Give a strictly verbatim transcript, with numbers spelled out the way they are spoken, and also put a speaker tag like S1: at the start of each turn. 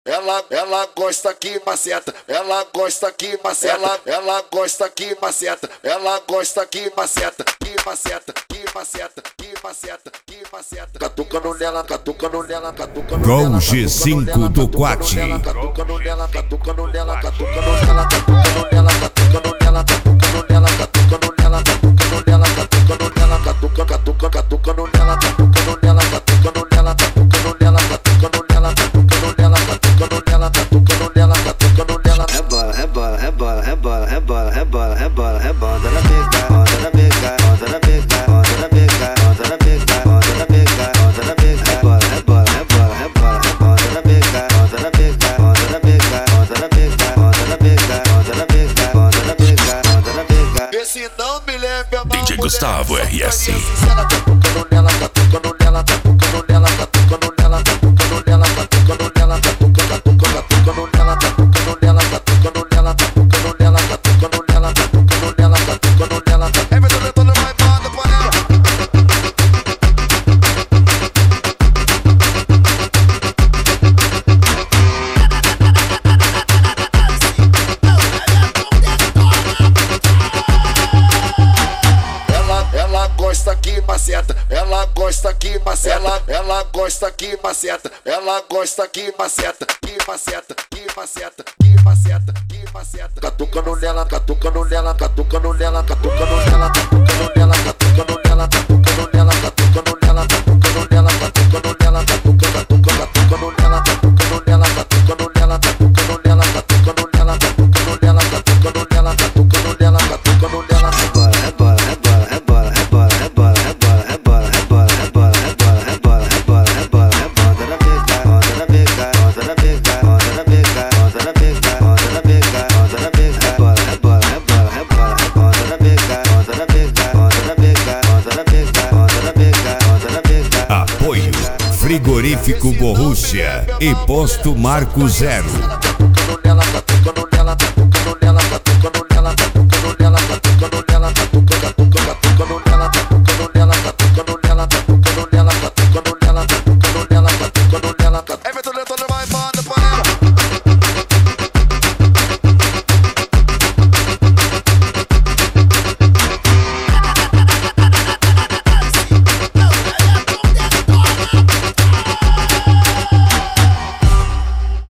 S1: ela, ela gosta que maceta, ela gosta que maceta, ela, ela gosta que maceta, ela gosta que maceta, que maceta, que maceta, que maceta, que maceta. Catucando nela, catucando nela, catucando nela.
S2: Com G cinco do Quat.
S1: Catucando nela, catucando nela, catucando nela, catucando nela, catucando nela, catucando nela, catucando nela, catucando nela, catucando nela, catucando, catucando, catucando nela, catucando nela, catucando nela, catucando nela, catucando nela, catucando nela, catucando nela, catucando nela, catucando nela.
S3: Rebola, rebola, rebola, rebola, rebola, rebola, rebola, rebola, onda na pica, onda na pica, onda na pica, onda na pica, onda na pica, onda na pica, onda na pica, rebola, rebola, rebola, rebola, onda na pica, onda na pica, onda na pica, onda na pica, onda na pica, onda na pica, onda na pica, onda na pica.
S1: Vê se não me lembra
S2: D J Gustavo R S.
S1: Catucando nela, catucando nela, catucando nela, catucando nela, catucando nela, catucando nela, catucando, catucando nela, catucando nela, catucando nela, catucando nela, catucando nela, catucando nela, catucando nela. É verdade, eu tô no mais banda, panela. Ela, ela gosta que maceta, ela gosta que maceta, ela, ela gosta que maceta, ela gosta que maceta, que maceta, que maceta, que maceta, que maceta. Catucando nela, catucando nela, catucando nela, catucando nela, catucando nela, catucando nela, catucando nela, catucando nela, catucando nela, catucando nela, catucando, catucando nela, catucando nela, catucando nela, catucando nela, catucando nela, catucando nela, catucando nela, catucando nela, catucando nela.
S3: Rebola, rebola, rebola, rebola, rebola, rebola, rebola, rebola, rebola, rebola, rebola, rebola, rebola, rebola, onda na pica, onda na pica, onda na pica, onda na pica, onda na pica, onda na pica, onda na pica, rebola, rebola, rebola, rebola, onda na pica, onda na pica, onda na pica, onda na pica, onda na pica, onda na pica.
S2: Apoio Frigorífico Borrússia e Posto Marco Zero.